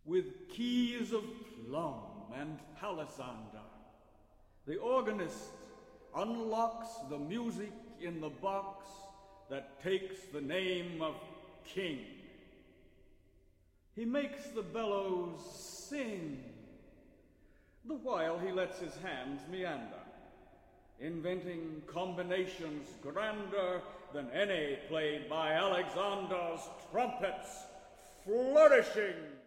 with keys of plum and palisander. The organist unlocks the music in the box that takes the name of King. He makes the bellows sing, the while he lets his hands meander, inventing combinations grander than any played by Alexander's trumpets, flourishing